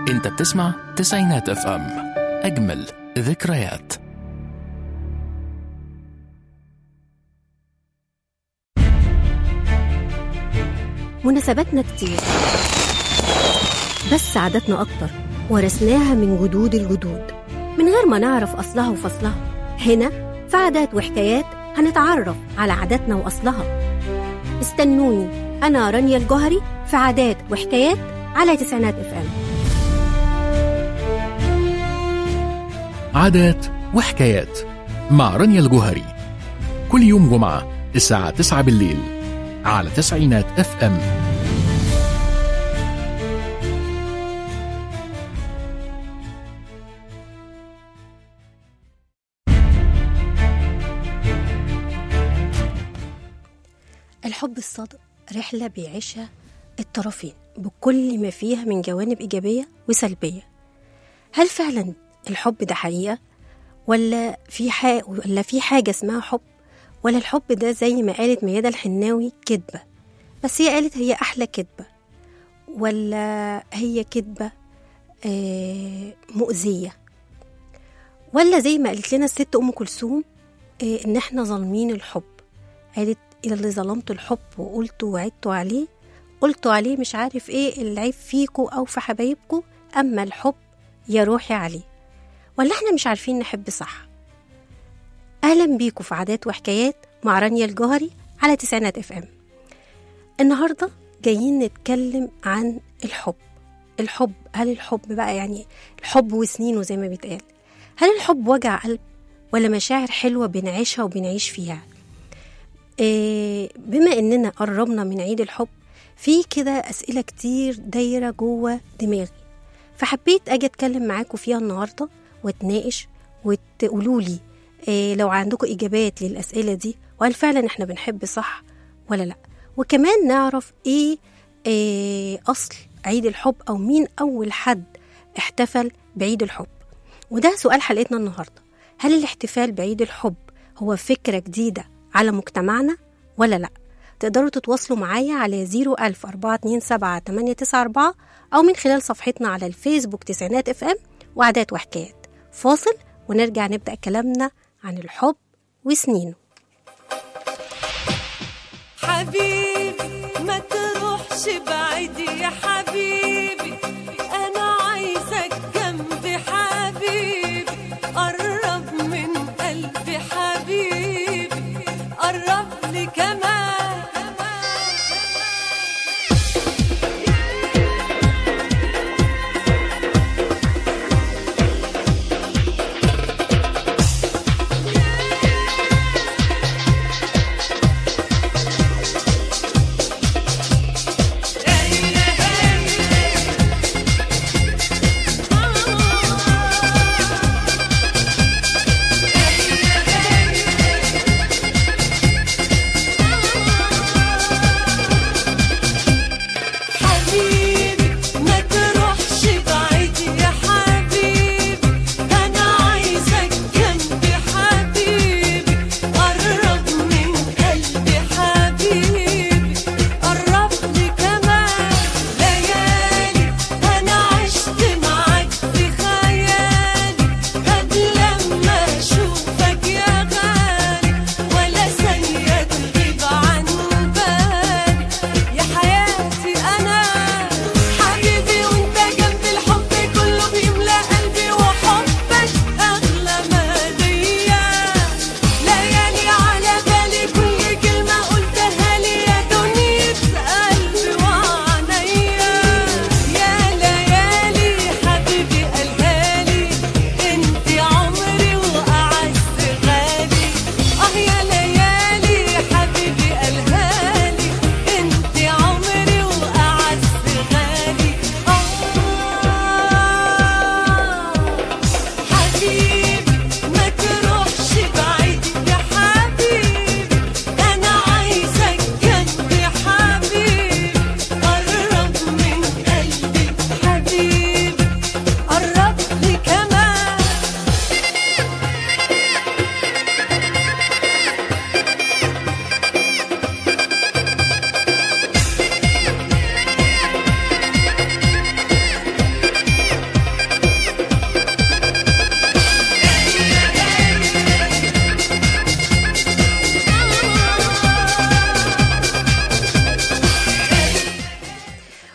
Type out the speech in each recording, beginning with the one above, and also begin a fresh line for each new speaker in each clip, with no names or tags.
انت بتسمع تسعينات اف ام، اجمل ذكريات.
مناسباتنا كتير بس عاداتنا أكتر، ورثناها من جدود الجدود من غير ما نعرف أصلها وفصلها. هنا في عادات وحكايات هنتعرف على عاداتنا وأصلها. استنوني، أنا رانيا الجوهري في عادات وحكايات على تسعينات اف ام.
عادات وحكايات مع رانيا الجوهري، كل يوم جمعة الساعة 9 بالليل على تسعينات اف ام.
الحب الصادق رحلة بيعيشها الطرفين بكل ما فيها من جوانب إيجابية وسلبية. هل فعلا الحب ده حقيقة ولا في حاجة اسمها حب، ولا الحب ده زي ما قالت ميادة الحناوي كدبة، بس هي قالت هي أحلى كدبة، ولا هي كدبة مؤذية، ولا زي ما قالت لنا الست أم كلثوم إن احنا ظالمين الحب. قالت إلى اللي ظلمت الحب وقلت وعدت عليه، قلت عليه مش عارف إيه العيب فيكو أو في حبايبكو، أما الحب يا روحي عليه. ولا احنا مش عارفين نحب صح؟ أهلا بيكو في عادات وحكايات مع رانيا الجوهري على تسعينات اف ام. النهاردة جايين نتكلم عن الحب. هل الحب بقى يعني الحب وسنينه زي ما بيتقال؟ هل الحب وجع قلب ولا مشاعر حلوة بنعيشها وبنعيش فيها؟ بما اننا قربنا من عيد الحب، في كده اسئله كتير دايره جوه دماغي، فحبيت اجي اتكلم معاكم فيها النهارده واتناقش وتقولوا لي لو عندكم اجابات للاسئله دي، وهل فعلا احنا بنحب صح ولا لا، وكمان نعرف ايه اصل عيد الحب او مين اول حد احتفل بعيد الحب. وده سؤال حلقتنا النهارده. هل الاحتفال بعيد الحب هو فكره جديده على مجتمعنا ولا لا؟ تقدروا تتواصلوا معايا على 010427894 أو من خلال صفحتنا على الفيسبوك تسعينات اف ام وعادات وحكايات. فاصل ونرجع نبدأ كلامنا عن الحب وسنينه.
حبيبي ما تروحش بعيد يا حبيبي، أنا عايزك جنبي حبيبي، قرب من قلبي حبيبي، قرب لي كمان.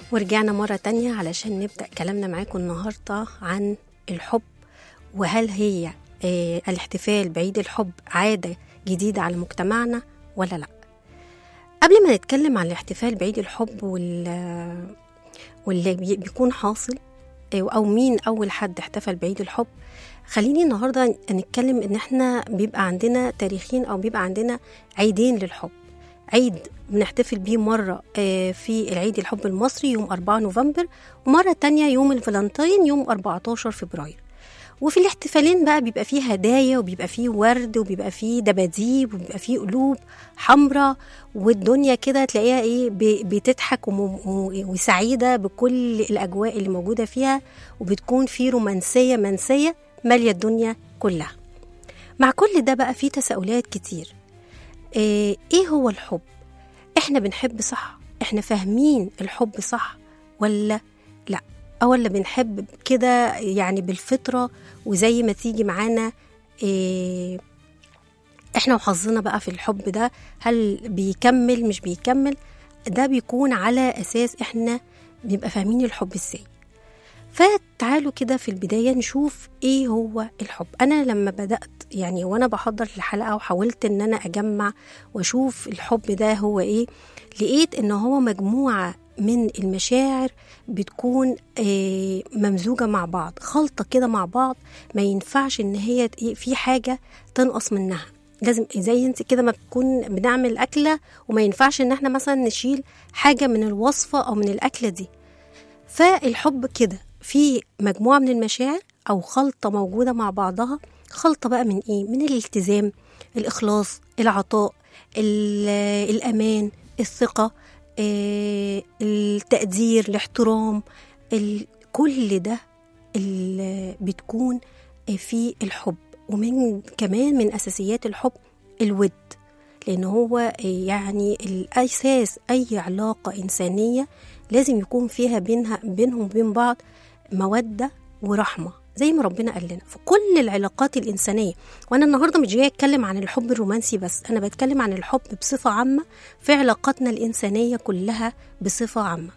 ورجعنا مرة تانية علشان نبدأ كلامنا معاكم النهاردة عن الحب، وهل هي الاحتفال بعيد الحب عادة جديدة على مجتمعنا ولا لا. قبل ما نتكلم عن الاحتفال بعيد الحب واللي بيكون حاصل أو مين أول حد احتفل بعيد الحب، خليني النهاردة نتكلم إن احنا بيبقى عندنا تاريخين أو بيبقى عندنا عيدين للحب. عيد بنحتفل بيه مرة في العيد الحب المصري يوم 4 نوفمبر، ومرة تانية يوم الفالنتين يوم 14 فبراير. وفي الاحتفالين بقى بيبقى فيه هدايا وبيبقى فيه ورد وبيبقى فيه دباديب وبيبقى فيه قلوب حمراء، والدنيا كده تلاقيها بتضحك وسعيدة بكل الأجواء اللي موجودة فيها، وبتكون فيه رومانسية منسية مالية الدنيا كلها. مع كل ده بقى فيه تساؤلات كتير. ايه هو الحب؟ احنا بنحب صح؟ احنا فاهمين الحب صح ولا لا؟ أو ولا بنحب كده يعني بالفطرة وزي ما تيجي معانا؟ احنا وحظنا بقى في الحب ده، هل بيكمل مش بيكمل؟ ده بيكون على أساس احنا بنبقى فاهمين الحب ازاي. فتعالوا كده في البداية نشوف ايه هو الحب. انا لما بدأت يعني وانا بحضر الحلقة وحاولت ان انا اجمع واشوف الحب ده هو ايه، لقيت ان هو مجموعة من المشاعر بتكون ممزوجة مع بعض، خلطة كده مع بعض، ما ينفعش ان هي في حاجة تنقص منها. لازم زي انت كده ما بتكون بنعمل أكلة وما ينفعش ان احنا مثلا نشيل حاجة من الوصفة او من الأكلة دي. فالحب كده في مجموعة من المشاعر أو خلطة موجودة مع بعضها. خلطة بقى من إيه؟ من الالتزام، الإخلاص، العطاء، الأمان، الثقة، التقدير، الاحترام، كل ده بتكون في الحب. ومن كمان من أساسيات الحب الود، لأن هو يعني الأساس أي علاقة إنسانية لازم يكون فيها بينهم وبين بعض مودة ورحمة زي ما ربنا قال لنا في كل العلاقات الإنسانية. وأنا النهاردة مش جاية أتكلم عن الحب الرومانسي بس، أنا بتكلم عن الحب بصفة عامة في علاقاتنا الإنسانية كلها بصفة عامة.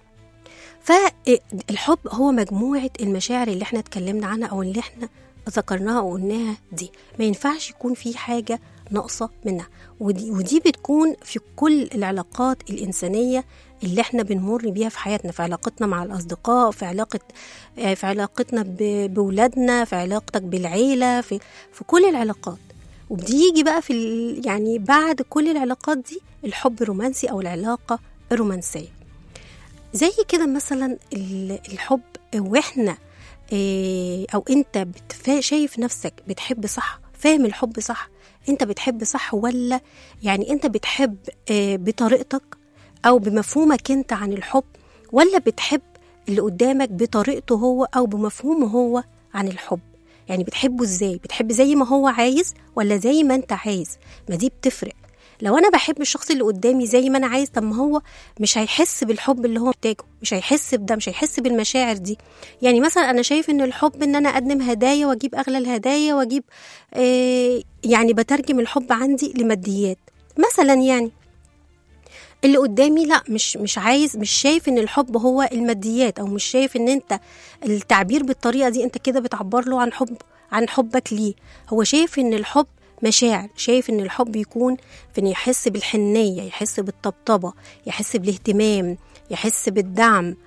فالحب هو مجموعة المشاعر اللي احنا اتكلمنا عنها أو اللي احنا ذكرناها وقلناها دي، ما ينفعش يكون في حاجة ناقصة منها. ودي بتكون في كل العلاقات الإنسانية اللي احنا بنمر بيها في حياتنا، في علاقتنا مع الأصدقاء، في علاقتنا بولادنا، في علاقتك بالعيلة، في كل العلاقات. وبيجي بقى يعني بعد كل العلاقات دي الحب الرومانسي أو العلاقة الرومانسية. زي كده مثلا الحب، واحنا أو أنت شايف نفسك بتحب صح، فاهم الحب صح، أنت بتحب صح ولا يعني أنت بتحب بطريقتك أو بمفهومك أنت عن الحب، ولا بتحب اللي قدامك بطريقته هو أو بمفهومه هو عن الحب؟ يعني بتحبه إزاي؟ بتحب زي ما هو عايز ولا زي ما أنت عايز؟ ما دي بتفرق. لو أنا بحب الشخص اللي قدامي زي ما أنا عايز، طب ما هو مش هيحس بالحب اللي هو محتاجه، مش هيحس بده، مش هيحس بالمشاعر دي. يعني مثلا أنا شايف إن الحب إن أنا أقدم هدايا وأجيب أغلى الهدايا وأجيب يعني بترجم الحب عندي لماديات مثلا. يعني اللي قدامي لا، مش عايز، مش شايف إن الحب هو الماديات، أو مش شايف إن أنت التعبير بالطريقة دي أنت كده بتعبر له عن حبك ليه. هو شايف إن الحب مشاعر، شايف ان الحب يكون في ان يحس بالحنية، يحس بالطبطبة، يحس بالاهتمام، يحس بالدعم،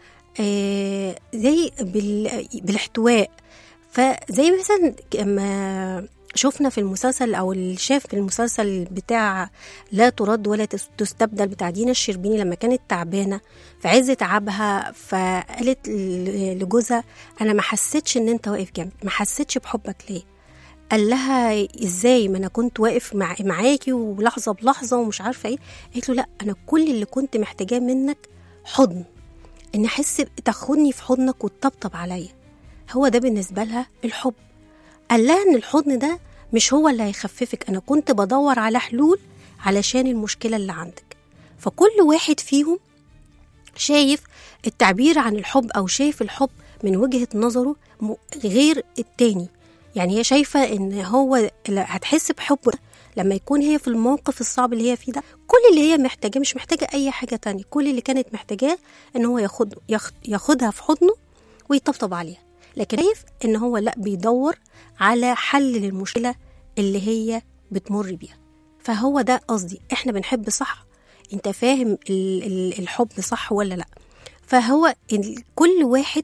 زي بالاحتواء. فزي مثلا ما شفنا في المسلسل او اللي شاف في المسلسل بتاع لا ترد ولا تستبدل بتاع دينا الشربيني، لما كانت تعبانة في عز تعبها فقالت لجوزها انا ما حسيتش ان انت واقف جنبي، ما حسيتش بحبك ليه؟ قال لها ازاي، ما انا كنت واقف معاكي ولحظه بلحظه ومش عارفه ايه. قالت له لا، انا كل اللي كنت محتاجاه منك حضن، ان احس تاخدني في حضنك وتطبطب عليا. هو ده بالنسبه لها الحب. قال لها ان الحضن ده مش هو اللي هيخففك، انا كنت بدور على حلول علشان المشكله اللي عندك. فكل واحد فيهم شايف التعبير عن الحب او شايف الحب من وجهه نظره غير التاني. يعني هي شايفة ان هو هتحس بحب لما يكون هي في الموقف الصعب اللي هي فيه ده، كل اللي هي محتاجاه، مش محتاجة أي حاجة تانية، كل اللي كانت محتاجاه إن هو ياخدها في حضنه ويطبطب عليها. لكن شايف إن هو لأ، بيدور على حل للمشكلة اللي هي بتمر بيها. فهو ده قصدي، إحنا بنحب صح، أنت فاهم الحب صح ولا لأ؟ فهو كل واحد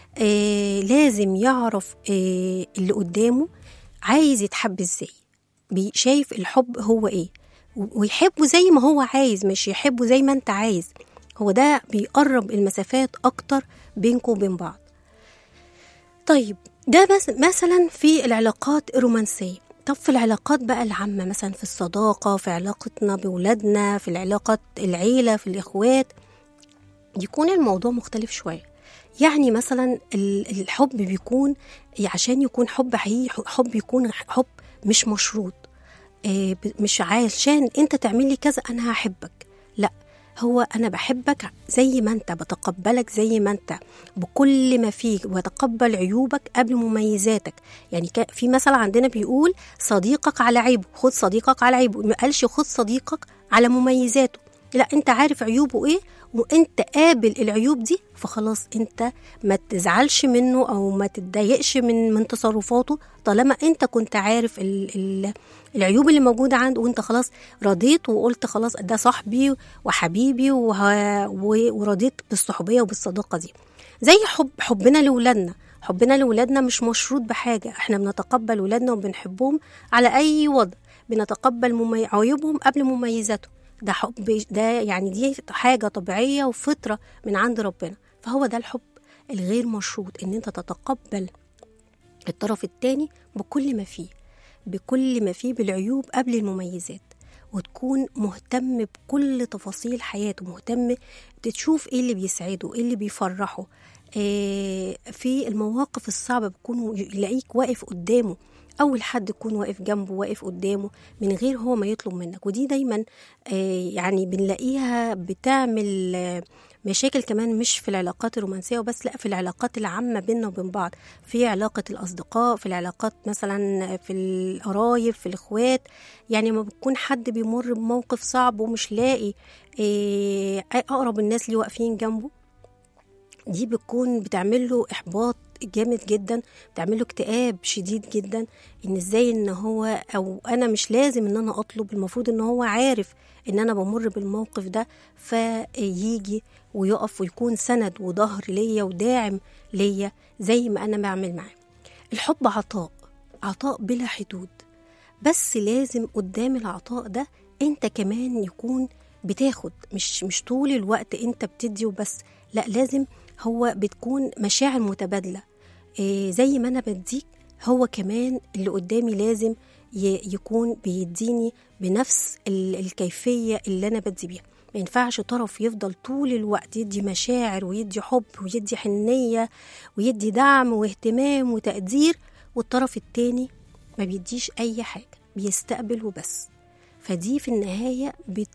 لازم يعرف اللي قدامه عايز يتحب ازاي، شايف الحب هو ايه، ويحبه زي ما هو عايز، مش يحبه زي ما انت عايز. هو ده بيقرب المسافات اكتر بينكم وبين بعض. طيب ده مثلا في العلاقات الرومانسية. طب في العلاقات بقى العامة، مثلا في الصداقة، في علاقتنا بولادنا، في العلاقات العيلة، في الإخوات، يكون الموضوع مختلف شوية. يعني مثلا الحب بيكون، عشان يكون حب حقيقي، حب يكون حب مش مشروط، مش عشان انت تعمل لي كذا انا هحبك، لا، هو انا بحبك زي ما انت، بتقبلك زي ما انت بكل ما فيك، وتقبل عيوبك قبل مميزاتك. يعني في مثل عندنا بيقول صديقك على عيبه، خد صديقك على عيبه، ما قالش خد صديقك على مميزاته، لا، انت عارف عيوبه ايه وانت قابل العيوب دي، فخلاص انت ما تزعلش منه او ما تتضايقش من تصرفاته، طالما انت كنت عارف العيوب اللي موجودة عنده، وانت خلاص رضيت وقلت خلاص ده صاحبي وحبيبي ورضيت بالصحوبية وبالصداقة دي. زي حبنا لولادنا مش مشروط بحاجة، احنا بنتقبل ولادنا وبنحبهم على اي وضع، بنتقبل عيوبهم قبل مميزاتهم، ده حب، ده يعني دي حاجة طبيعية وفطرة من عند ربنا. فهو ده الحب الغير مشروط، ان انت تتقبل الطرف التاني بكل ما فيه بالعيوب قبل المميزات، وتكون مهتم بكل تفاصيل حياته، مهتم تشوف ايه اللي بيسعده، ايه اللي بيفرحه، في المواقف الصعبة بيكون يلاقيك واقف قدامه، أول حد يكون واقف جنبه، واقف قدامه من غير هو ما يطلب منك. ودي دايما يعني بنلاقيها بتعمل مشاكل كمان، مش في العلاقات الرومانسية وبس، لا، في العلاقات العامة بيننا وبين بعض، في علاقة الأصدقاء، في العلاقات مثلا في القرايب، في الإخوات. يعني ما بيكون حد بيمر بموقف صعب ومش لاقي أقرب الناس اللي واقفين جنبه، دي بتكون بتعمل له إحباط جامد جدا، بتعمل له اكتئاب شديد جدا، ان ازاي ان هو، او انا مش لازم ان انا اطلب، المفروض ان هو عارف ان انا بمر بالموقف ده، فيجي ويقف ويكون سند وظهر ليا وداعم ليا زي ما انا بعمل معاه. الحب عطاء بلا حدود، بس لازم قدام العطاء ده انت كمان يكون بتاخد، مش طول الوقت انت بتدي وبس، لا، لازم هو بتكون مشاعر متبادلة، زي ما أنا بديك هو كمان اللي قدامي لازم يكون بيديني بنفس الكيفية اللي أنا بدي بيها. ما ينفعش طرف يفضل طول الوقت يدي مشاعر ويدي حب ويدي حنية ويدي دعم واهتمام وتقدير، والطرف التاني ما بيديش أي حاجة، بيستقبل وبس. فدي في النهاية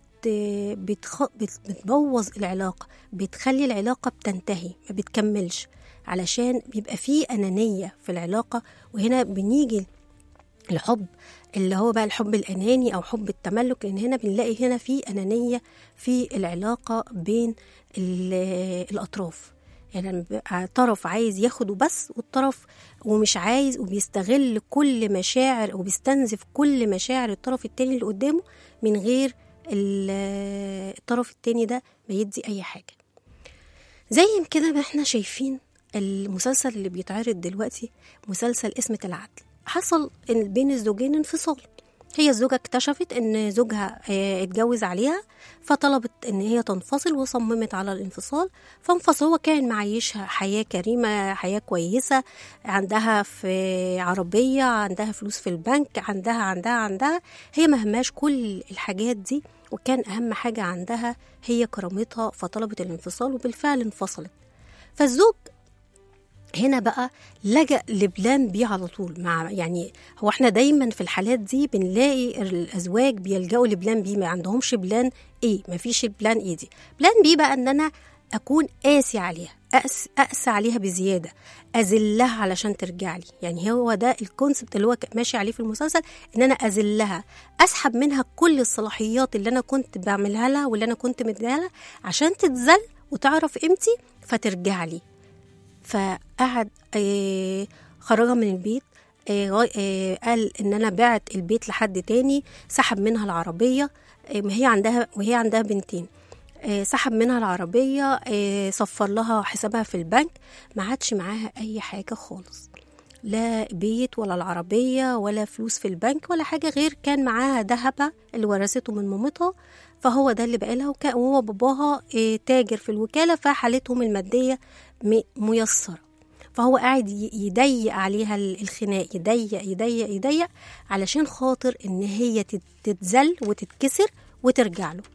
بتبوظ العلاقة، بتخلي العلاقة بتنتهي، ما بتكملش، علشان بيبقى فيه أنانية في العلاقة. وهنا بنيجي الحب اللي هو بقى الحب الأناني أو حب التملك، لأن هنا بنلاقي هنا فيه أنانية في العلاقة بين الأطراف. يعني طرف عايز ياخده بس، والطرف ومش عايز، وبيستغل كل مشاعر وبيستنزف كل مشاعر الطرف التاني اللي قدامه من غير الطرف التاني ده ما يدي أي حاجة. زي كده ما احنا شايفين المسلسل اللي بيتعرض دلوقتي، مسلسل اسمة العدل، حصل بين الزوجين انفصال. هي الزوجة اكتشفت ان زوجها اتجوز عليها، فطلبت ان هي تنفصل وصممت على الانفصال، فانفصل. هو كان معيشها حياة كريمة، حياة كويسة، عندها في عربية، عندها فلوس في البنك، عندها هي مهماش كل الحاجات دي، وكان اهم حاجة عندها هي كرامتها، فطلبت الانفصال وبالفعل انفصلت. فالزوج هنا بقى لجأ لبلان بي على طول. يعني هو احنا دايما في الحالات دي بنلاقي الازواج بيلجأوا لبلان بي، ما عندهمش بلان ايه، ما فيش البلان ايه دي. بلان بي بقى ان انا اكون قاسي عليها، أقسى عليها بزيادة، أذلها علشان ترجع لي. يعني هو ده الكونسبت اللي هو ماشي عليه في المسلسل، إن أنا أذلها، أسحب منها كل الصلاحيات اللي أنا كنت بعملها لها واللي أنا كنت مديها لها عشان تتذل وتعرف قيمتي فترجع لي. فقعد خرجها من البيت، قال إن أنا بعت البيت لحد تاني، سحب منها العربية، وهي عندها بنتين، سحب منها العربية، صفر لها حسابها في البنك، ما عادش معاها أي حاجة خالص، لا بيت ولا العربية ولا فلوس في البنك ولا حاجة، غير كان معاها ذهبها اللي ورثته من مامتها، فهو ده اللي بقالها. وهو باباها تاجر في الوكالة، فحالتهم المادية ميسرة، فهو قاعد يضيق عليها الخناق، يضيق علشان خاطر إن هي تتذل وتتكسر وترجع له.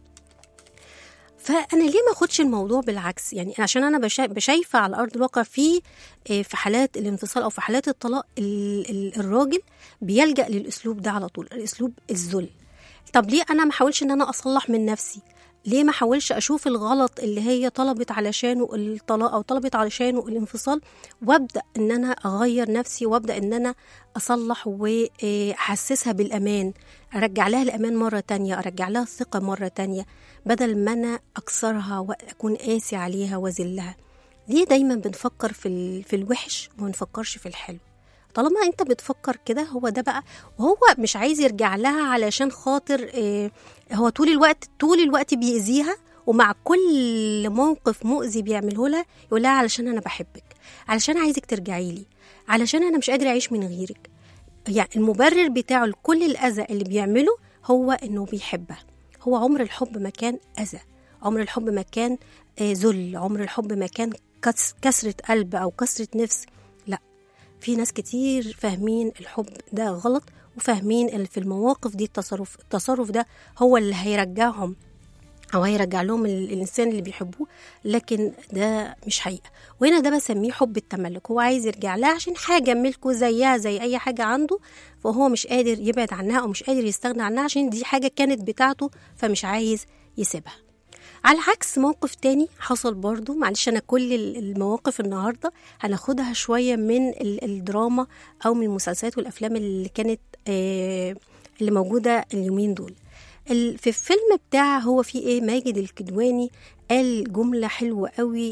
فأنا ليه ما أخدش الموضوع بالعكس؟ يعني عشان أنا بشايفة على أرض الواقع في حالات الانفصال أو في حالات الطلاق الراجل بيلجأ للأسلوب ده على طول، الأسلوب الذل. طب ليه أنا ما حاولش إن أنا أصلح من نفسي؟ ليه ما حاولش أشوف الغلط اللي هي طلبت علشانه الطلاق أو طلبت علشانه الانفصال، وابدأ إن أنا أغير نفسي، وابدأ إن أنا أصلح وأحسسها بالأمان، أرجع لها الأمان مرة تانية، أرجع لها الثقة مرة تانية، بدل ما أنا أكسرها وأكون قاسي عليها وذلها. ليه دايما بنفكر في الوحش وما نفكرش في الحلو؟ طالما انت بتفكر كده هو ده بقى. وهو مش عايز يرجع لها علشان خاطر هو طول الوقت بيأذيها، ومع كل موقف مؤذي بيعمله لها يقول لها علشان انا بحبك، علشان عايزك ترجعي لي، علشان انا مش قادر اعيش من غيرك. يعني المبرر بتاعه لكل الأذى اللي بيعمله هو انه بيحبها. هو عمر الحب ما كان أذى، عمر الحب ما كان ذل، عمر الحب ما كان كسرة قلب أو كسرة نفس. لا، في ناس كتير فاهمين الحب ده غلط، وفاهمين في المواقف دي التصرف ده هو اللي هيرجعهم أو هيرجع لهم الإنسان اللي بيحبوه، لكن ده مش حقيقة. وهنا ده بسميه حب التملك. هو عايز يرجع لها عشان حاجة ملكه زيها زي أي حاجة عنده، فهو مش قادر يبعد عنها أو مش قادر يستغنى عنها عشان دي حاجة كانت بتاعته، فمش عايز يسيبها. على عكس موقف تاني حصل برضو، معلش أنا كل المواقف النهاردة هناخدها شوية من الدراما أو من المسلسلات والأفلام اللي كانت اللي موجودة اليومين دول. في الفيلم بتاع هو في ايه، ماجد الكدواني قال جملة حلوة قوي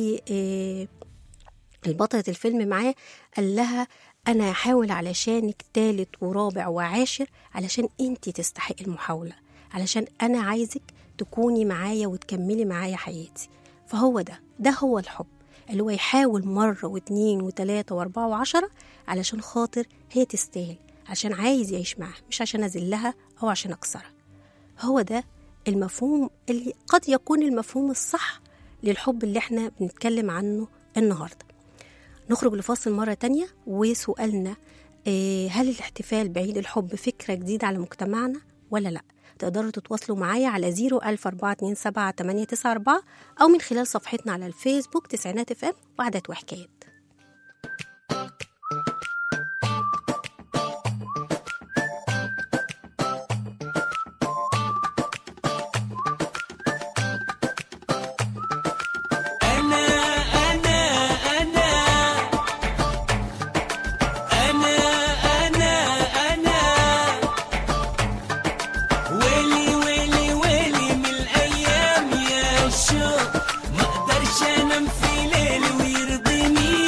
للبطلة الفيلم معاه، قال لها أنا هحاول علشانك تالت ورابع وعاشر علشان انتي تستحق المحاولة، علشان أنا عايزك تكوني معايا وتكملي معايا حياتي. فهو ده هو الحب، اللي هو يحاول مرة واثنين وثلاثة واربعة وعشرة علشان خاطر هي تستاهل، عشان عايز يعيش معها، مش عشان أذلها أو عشان أكسرها. هو ده المفهوم اللي قد يكون المفهوم الصح للحب اللي احنا بنتكلم عنه النهاردة. نخرج لفاصل مرة تانية، وسؤالنا هل الاحتفال بعيد الحب فكرة جديدة على مجتمعنا ولا لا؟ تقدروا تتواصلوا معايا على 01427 أو من خلال صفحتنا على الفيسبوك تسعينات FM وعدات وحكايات.
ما اقدرش انام في ليل ويرضيني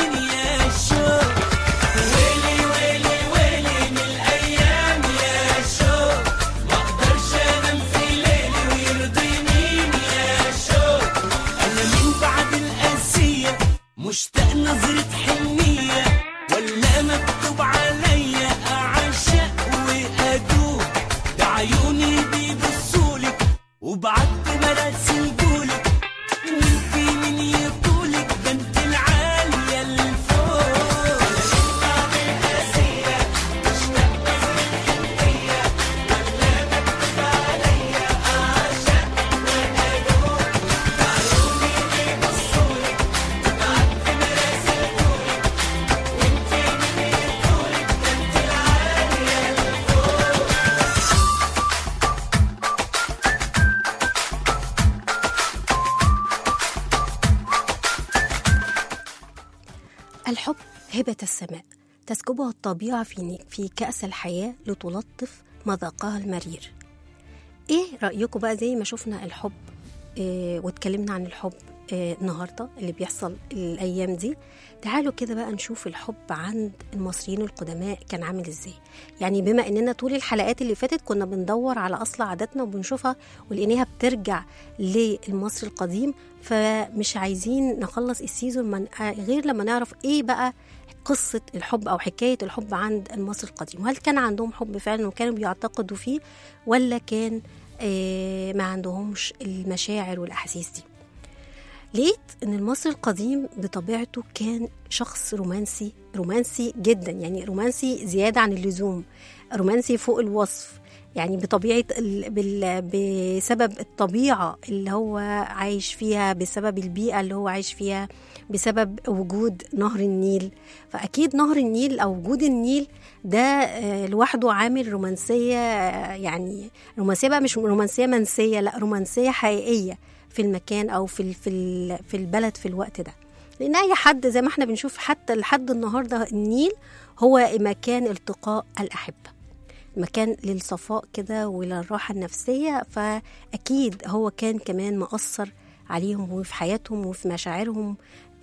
الحب هبة السماء تسكبها الطبيعة في كأس الحياة لتلطف مذاقها المرير. ايه رأيكم بقى زي ما شفنا الحب واتكلمنا عن الحب النهاردة اللي بيحصل الأيام دي، تعالوا كده بقى نشوف الحب عند المصريين القدماء كان عامل ازاي. يعني بما اننا طول الحلقات اللي فاتت كنا بندور على أصل عاداتنا وبنشوفها ولقيناها بترجع للمصري القديم، فمش عايزين نخلص السيزون غير لما نعرف ايه بقى قصة الحب أو حكاية الحب عند المصري القديم. وهل كان عندهم حب فعلا وكانوا بيعتقدوا فيه، ولا كان ما عندهمش المشاعر والأحاسيس دي؟ لقيت ان المصري القديم بطبيعته كان شخص رومانسي جدا، يعني رومانسي زيادة عن اللزوم، رومانسي فوق الوصف، يعني بطبيعة بسبب الطبيعة اللي هو عايش فيها، بسبب البيئة اللي هو عايش فيها، بسبب وجود نهر النيل. فأكيد نهر النيل أو وجود النيل ده لوحده عامل رومانسية، يعني رومانسية بقى مش رومانسية منسية، لا رومانسية حقيقية في المكان أو في البلد في الوقت ده. لأن أي حد زي ما احنا بنشوف حتى لحد النهاردة النيل هو مكان التقاء الأحبة، مكان للصفاء كده وللراحة النفسية. فأكيد هو كان كمان مؤثر عليهم وفي حياتهم وفي مشاعرهم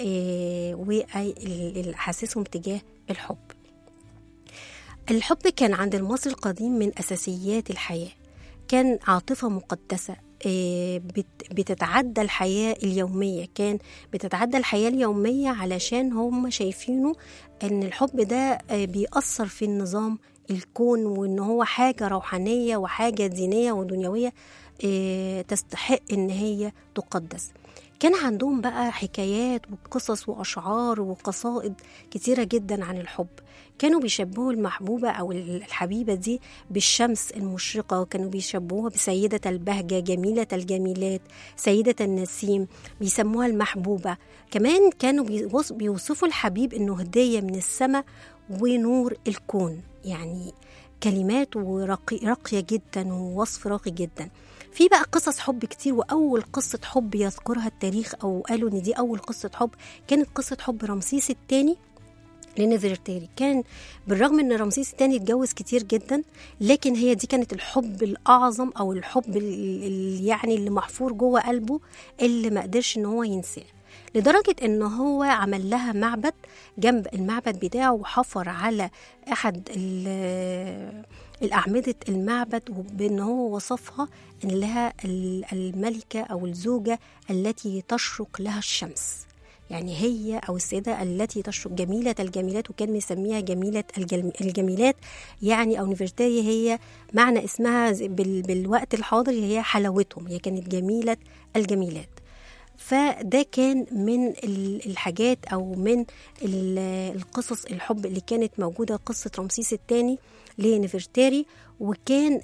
وحاسسهم تجاه الحب. الحب كان عند المصري القديم من أساسيات الحياة، كان عاطفة مقدسة بتتعدى الحياة اليومية، كان بتتعدى الحياة اليومية علشان هم شايفينه أن الحب ده بيأثر في النظام الكون، وأن هو حاجة روحانية وحاجة دينية ودنيوية تستحق أن هي تقدس. كان عندهم بقى حكايات وقصص وأشعار وقصائد كتيرة جدا عن الحب. كانوا بيشبهوا المحبوبة أو الحبيبة دي بالشمس المشرقة، وكانوا بيشبهوها بسيدة البهجة، جميلة الجميلات، سيدة النسيم، بيسموها المحبوبة. كمان كانوا بيوصفوا الحبيب إنه هدية من السماء ونور الكون، يعني كلمات راقية جدا ووصف راقي جدا. في بقى قصص حب كتير، وأول قصة حب يذكرها التاريخ أو قالوا إن دي أول قصة حب كانت قصة حب رمسيس الثاني لنفرتاري. كان بالرغم ان رمسيس الثاني اتجوز كتير جدا، لكن هي دي كانت الحب الاعظم او الحب يعني اللي محفور جوه قلبه، اللي ما قدرش ان هو ينساه، لدرجة ان هو عمل لها معبد جنب المعبد بتاعه، وحفر على احد الأعمدة المعبد بأن هو وصفها ان لها الملكة او الزوجة التي تشرق لها الشمس، يعني هي أو السيدة التي تشرق جميلة الجميلات، وكان مسميها جميلة الجميلات، يعني أو نفرتاري هي معنى اسمها بالوقت الحاضر هي حلاوتهم، هي كانت جميلة الجميلات. فده كان من الحاجات أو من القصص الحب اللي كانت موجودة، قصة رمسيس الثاني لنفرتاري، وكان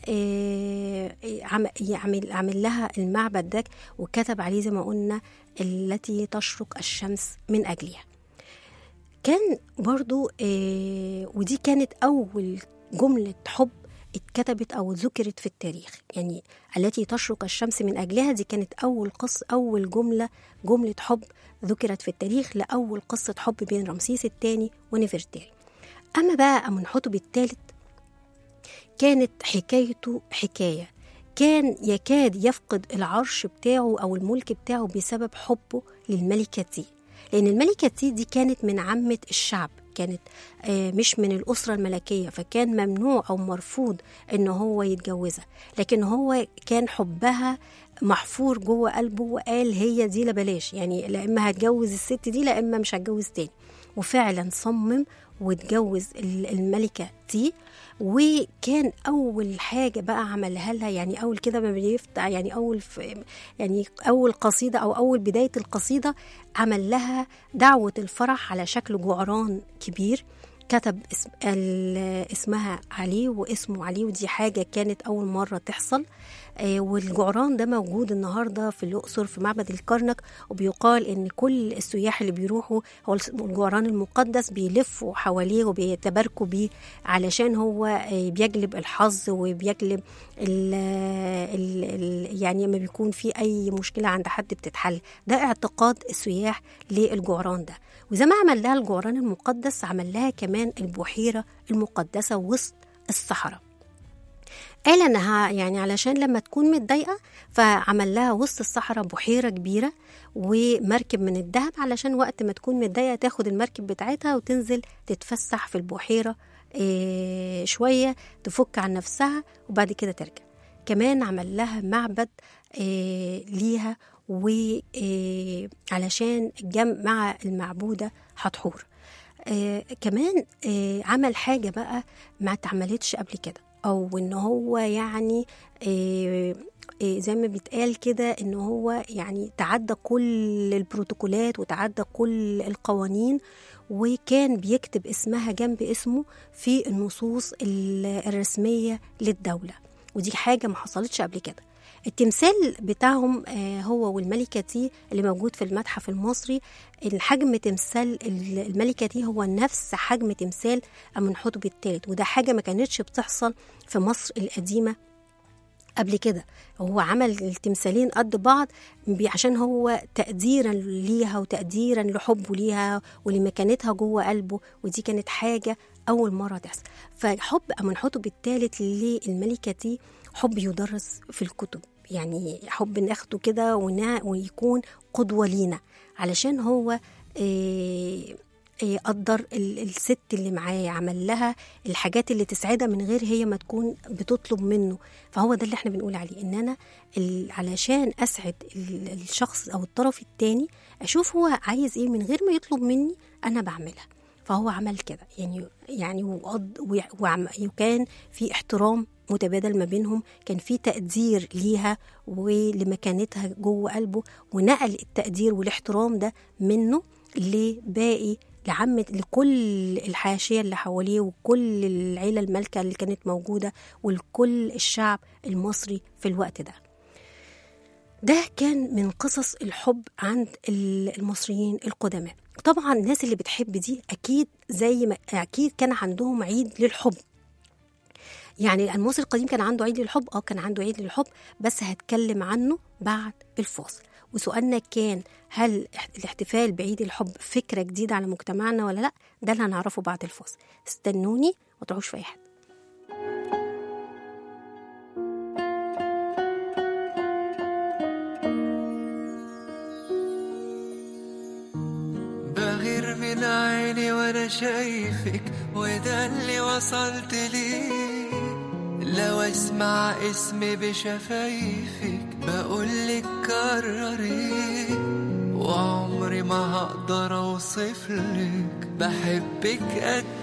عمل لها المعبد ده وكتب عليه زي ما قلنا التي تشرق الشمس من أجلها. كان برضو ودي كانت أول جملة حب اتكتبت أو ذكرت في التاريخ، يعني التي تشرق الشمس من أجلها دي كانت أول جملة حب ذكرت في التاريخ لأول قصة حب بين رمسيس الثاني ونفرتاري. أما بقى أمنحتب الثالث كانت حكايته حكاية، كان يكاد يفقد العرش بتاعه أو الملك بتاعه بسبب حبه للملكة تي، لأن الملكة دي كانت من عامة الشعب، كانت مش من الأسرة الملكية، فكان ممنوع أو مرفوض إنه هو يتجوزها، لكن هو كان حبها محفور جوه قلبه، وقال هي دي لبلاش، يعني لا إما هتجوز الست دي لا إما مش هتجوز تاني. وفعلا صمم واتجوز الملكة دي، وكان أول حاجة بقى عملها لها، يعني أول كده ما بيفتح، يعني أول قصيدة أو أول بداية القصيدة عمل لها دعوة الفرح على شكل جعران كبير، كتب اسمها عليه واسمه عليه، ودي حاجة كانت أول مرة تحصل. والجعران ده موجود النهاردة في الأقصر في معبد الكرنك، وبيقال إن كل السياح اللي بيروحوا هو الجعران المقدس بيلفوا حواليه وبيتباركوا بيه علشان هو بيجلب الحظ وبيجلب يعني لما بيكون في أي مشكلة عند حد بتتحل. ده اعتقاد السياح للجعران ده. وزي ما عمل لها الجعران المقدس عمل لها كمان البحيرة المقدسة وسط الصحراء. قال انها يعني علشان لما تكون متضايقه فعمل لها وسط الصحراء بحيره كبيره ومركب من الذهب، علشان وقت ما تكون متضايقه تاخد المركب بتاعتها وتنزل تتفسح في البحيره شويه تفك عن نفسها وبعد كده ترجع. كمان عمل لها معبد ليها وعلشان جنب مع المعبوده حتحور. كمان عمل حاجه بقى ما اتعملتش قبل كده، او ان هو يعني زي ما بيتقال كده ان هو يعني تعدى كل البروتوكولات وتعدى كل القوانين، وكان بيكتب اسمها جنب اسمه في النصوص الرسمية للدولة، ودي حاجة ما حصلتش قبل كده. التمثال بتاعهم هو والملكة تي اللي موجود في المتحف المصري، الحجم تمثال الملكة تي هو نفس حجم تمثال أمنحتب الثالث، وده حاجة ما كانتش بتحصل في مصر القديمة قبل كده. هو عمل التمثالين قد بعض عشان هو تقديرا ليها وتقديرا لحبه ليها ولمكانتها جوه قلبه، ودي كانت حاجة أول مرة تحصل. فحب أمنحتب الثالث للملكة تي حب يدرس في الكتب، يعني حب ناخده كده ويكون قدوة لينا، علشان هو قدر الست اللي معاه، عمل لها الحاجات اللي تسعدها من غير هي ما تكون بتطلب منه. فهو ده اللي احنا بنقول عليه، ان انا علشان اسعد الشخص او الطرف التاني اشوف هو عايز ايه من غير ما يطلب مني انا بعملها. فهو عمل كده يعني وكان في احترام متبادل ما بينهم، كان في تقدير ليها ولمكانتها جوه قلبه، ونقل التقدير والاحترام ده منه لباقي لكل الحاشية اللي حواليه وكل العيلة المالكة اللي كانت موجودة ولكل الشعب المصري في الوقت ده. ده كان من قصص الحب عند المصريين القدماء. طبعا الناس اللي بتحب دي أكيد زي ما أكيد كان عندهم عيد للحب. يعني المصري القديم كان عنده عيد للحب، كان عنده عيد للحب، بس هتكلم عنه بعد الفاصل. وسؤالنا كان هل الاحتفال بعيد الحب فكرة جديدة على مجتمعنا ولا لا؟ ده اللي هنعرفه بعد الفاصل. استنوني ما تروحوش في أي حد.
بغير من عيني وانا شايفك، وده اللي وصلت ليه. لو اسمع اسمي بشفايفك بقولك كرري، وعمري ما هقدر اوصفلك بحبك قد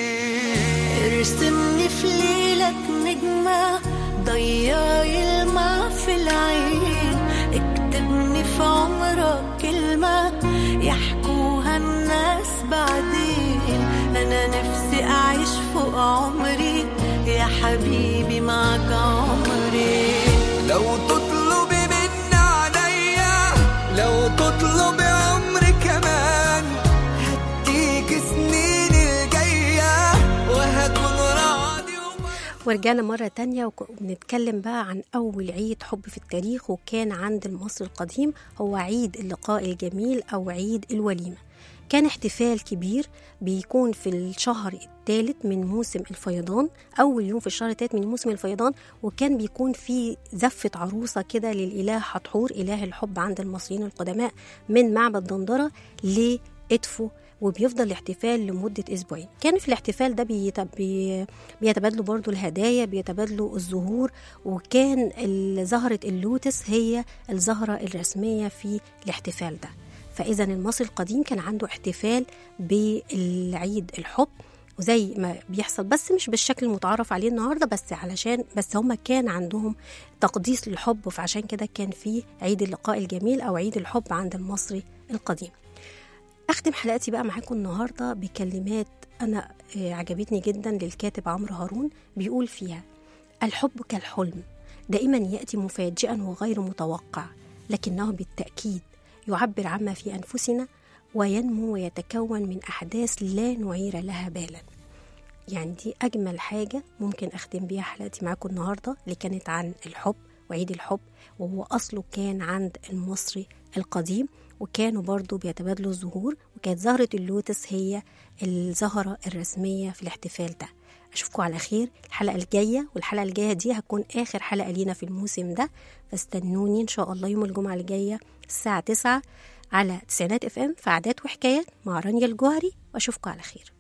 ايه.
ارسمني في ليلك نجمة ضيعي الماء في العين، اكتبني في عمرك كلمة يحكوها الناس بعدين. انا نفسي اعيش فوق عمري يا حبيبي معك عمري.
لو تطلبي مني عليا، لو تطلبي عمري كمان، هديك سنين الجاية وهكون راضي.
ورجعنا مرة تانية وبنتكلم بقى عن أول عيد حب في التاريخ، وكان عند المصري القديم هو عيد اللقاء الجميل أو عيد الوليمة. كان احتفال كبير بيكون في الشهر الثالث من موسم الفيضان، أول يوم في الشهر الثالث من موسم الفيضان، وكان بيكون في زفة عروسة كده للإله حتحور إله الحب عند المصريين القدماء من معبد دندرة لإدفو، وبيفضل الاحتفال لمدة أسبوعين. كان في الاحتفال ده بيتبادلوا برضو الهدايا، بيتبادلوا الزهور، وكان زهرة اللوتس هي الزهرة الرسمية في الاحتفال ده. فإذا المصري القديم كان عنده احتفال بالعيد الحب، وزي ما بيحصل بس مش بالشكل المتعارف عليه النهاردة، بس هم كان عندهم تقديس للحب، فعشان كده كان في عيد اللقاء الجميل أو عيد الحب عند المصري القديم. أختم حلقتي بقى معاكم النهاردة بكلمات أنا عجبتني جدا للكاتب عمرو هارون، بيقول فيها: الحب كالحلم دائما يأتي مفاجئا وغير متوقع، لكنه بالتأكيد يعبر عما في أنفسنا وينمو ويتكون من أحداث لا نعير لها بالا. يعني دي أجمل حاجة ممكن أختم بيها حلقتي معاكم النهاردة، اللي كانت عن الحب وعيد الحب، وهو أصله كان عند المصري القديم، وكانوا برضو بيتبادلوا الزهور، وكانت زهرة اللوتس هي الزهرة الرسمية في الاحتفال ده. أشوفكم على خير الحلقة الجاية، والحلقة الجاية دي هتكون آخر حلقة لينا في الموسم ده، فاستنوني إن شاء الله يوم الجمعة الجاية الساعة 9 على تسعينات FM في عادات وحكايات مع رانيا الجوهري، وأشوفكم على خير.